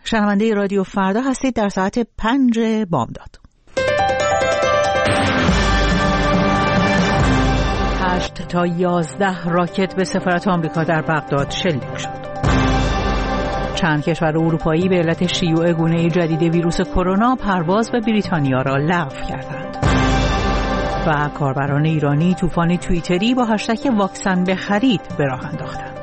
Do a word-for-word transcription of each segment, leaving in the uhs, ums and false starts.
شنونده رادیو فردا هستید در ساعت پنج بامداد. هشت تا یازده راکت به سفارت آمریکا در بغداد شلیک شد. چند کشور اروپایی به علت شیوع گونه جدید ویروس کرونا پرواز به بریتانیا را لغو کردند. و کاربران ایرانی طوفان توییتری با هشتگ واکسن بخرید به راه انداختند.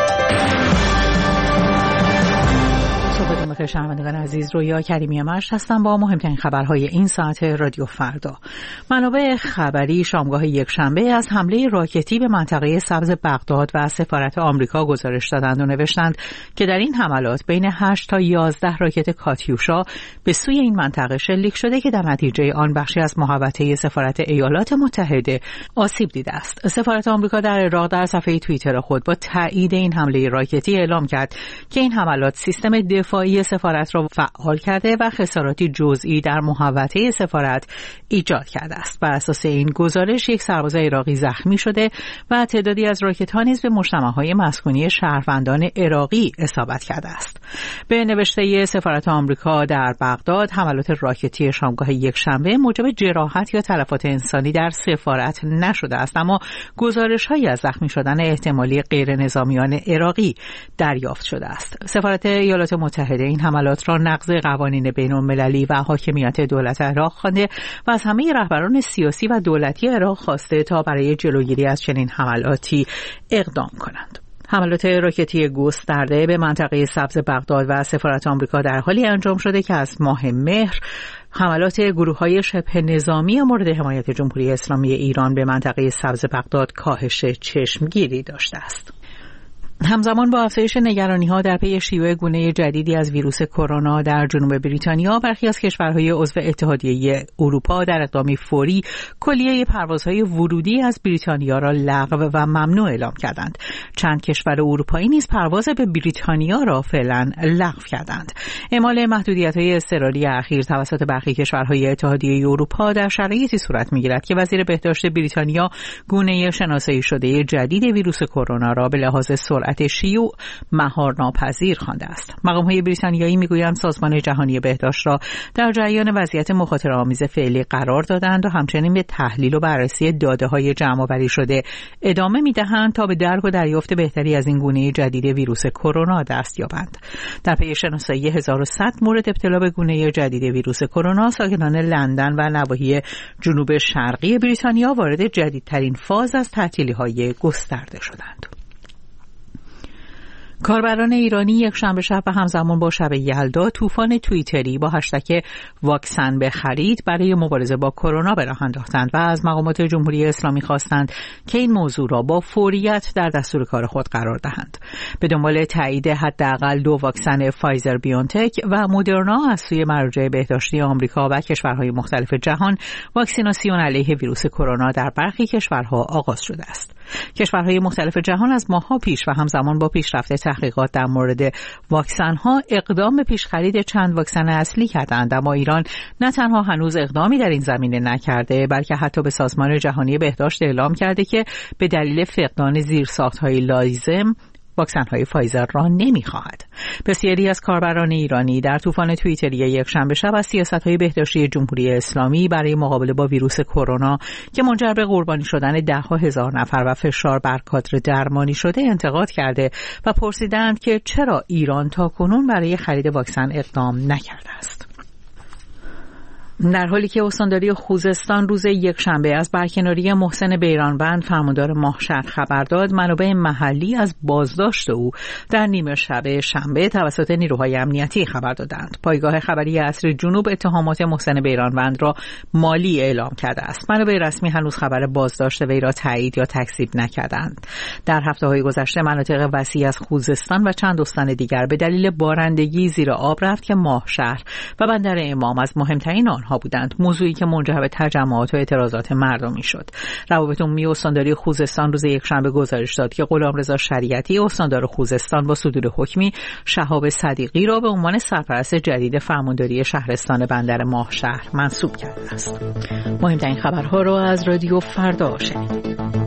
صبحتون بخیر شنوندگان عزیز، رویا کریمی مشت هستم با مهمترین خبرهای این ساعت رادیو فردا. منابع خبری شامگاه یکشنبه از حمله راکتی به منطقه سبز بغداد و سفارت آمریکا گزارش دادند و نوشتند که در این حملات بین هشت تا یازده راکت کاتیوشا به سوی این منطقه شلیک شده که در نتیجه آن بخشی از محوطه سفارت ایالات متحده آسیب دیده است. سفارت آمریکا در عراق در صفحه توییتر خود با تایید این حمله راکتی اعلام کرد که این حملات سیستم دفاعی سفارت را فعال کرده و خساراتی جزئی در محوطه سفارت ایجاد کرده است. بر اساس این گزارش یک سرباز عراقی زخمی شده و تعدادی از راکت‌ها نیز به مجتمع‌های مسکونی شهروندان عراقی اصابت کرده است. به نوشته سفارت آمریکا در بغداد، حملات راکتی شامگاه یکشنبه موجب جراحت یا تلفات انسانی در سفارت نشده است، اما گزارش‌هایی از زخمی شدن احتمالی غیر نظامیان عراقی دریافت شده است. سفارت ایالات متحده این حملات را نقض قوانین بین‌المللی و حاکمیت دولت عراق خوانده و از همه رهبران سیاسی و دولتی عراق خواسته تا برای جلوگیری از چنین حملاتی اقدام کنند. حملات راکتی گسترده به منطقه سبز بغداد و سفارت آمریکا در حالی انجام شده که از ماه مهر حملات گروه‌های شبه نظامی مورد حمایت جمهوری اسلامی ایران به منطقه سبز بغداد کاهش چشمگیری داشته است. همزمان با افزایش نگرانی‌ها در پی شیوع گونه جدیدی از ویروس کرونا در جنوب بریتانیا، برخی از کشورهای عضو اتحادیه اروپا در اقدامی فوری کلیه پروازهای ورودی از بریتانیا را لغو و ممنوع اعلام کردند. چند کشور اروپایی نیز پرواز به بریتانیا را فعلا لغو کردند. اعمال محدودیت‌های اضطراری اخیر توسط برخی کشورهای اتحادیه اروپا در شرایطی صورت می‌گیرد که وزیر بهداشت بریتانیا گونه شناسایی شده جدید ویروس کرونا را به لحاظ سرعت شیوع مهارناپذیر خوانده است. مقام‌های بریتانیایی میگویند سازمان جهانی بهداشت را در جریان وضعیت مخاطره‌آمیز فعلی قرار دادند و همچنین به تحلیل و بررسی داده‌های جمع‌آوری شده ادامه می‌دهند تا به درک و دریافت بهتری از این گونه جدید ویروس کرونا دست یابند. در پی شناسایی هزار و صد مورد ابتلا به گونه جدید ویروس کرونا، ساکنان لندن و نواحی جنوب شرقی بریتانیا وارد جدیدترین فاز از تعطیلی‌های گسترده شدند. کاربران ایرانی یک شنبه شب و همزمان با شب یلدا طوفان توییتری با هشتگ واکسن بخرید برای مبارزه با کرونا به راه انداختند و از مقامات جمهوری اسلامی خواستند که این موضوع را با فوریت در دستور کار خود قرار دهند. به دنبال تایید حداقل دو واکسن فایزر بیونتک و مدرنا از سوی مراجع بهداشتی آمریکا و کشورهای مختلف جهان، واکسیناسیون علیه ویروس کرونا در برخی کشورها آغاز شده است. کشورهای مختلف جهان از ماه‌ها پیش و همزمان با پیشرفت تحقیقات در مورد واکسن‌ها اقدام به پیش خرید چند واکسن اصلی کردند، اما ایران نه تنها هنوز اقدامی در این زمینه نکرده، بلکه حتی به سازمان جهانی بهداشت اعلام کرده که به دلیل فقدان زیرساخت‌های لازم واکسن‌های فایزر را نمی‌خواهد. بسیاری از کاربران ایرانی در طوفان توییتری یک شنبه شب از سیاست‌های بهداشتی جمهوری اسلامی برای مقابله با ویروس کرونا که منجر به قربانی شدن ده‌ها هزار نفر و فشار بر کادر درمانی شده انتقاد کرده و پرسیدند که چرا ایران تاکنون برای خرید واکسن اقدام نکرده است. در حالی که استانداری خوزستان روز یکشنبه از برکناری محسن بیرانوند فرماندار ماهشهر خبر داد، منابع محلی از بازداشت او در نیمه شب شنبه توسط نیروهای امنیتی خبر دادند. پایگاه خبری عصر جنوب اتهامات محسن بیرانوند را مالی اعلام کرده است. منابع رسمی هنوز خبر بازداشت وی را تایید یا تکذیب نکردند. در هفته‌های گذشته مناطق وسیع از خوزستان و چند استان دیگر به دلیل بارندگی زیر آب رفت که ماهشهر و بندر امام از مهمترین آنها بودند، موضوعی که منجر به تجمعات و اعتراضات مردمی شد. روابط عمومی استانداری خوزستان روز یکشنبه گزارش داد که غلامرضا شریعتی استاندار خوزستان با صدور حکمی شهاب صدیقی را به عنوان سرپرست جدید فرمانداری شهرستان بندر ماهشهر منصوب کرده است. مهمترین خبرها را از رادیو فردا شنیدید.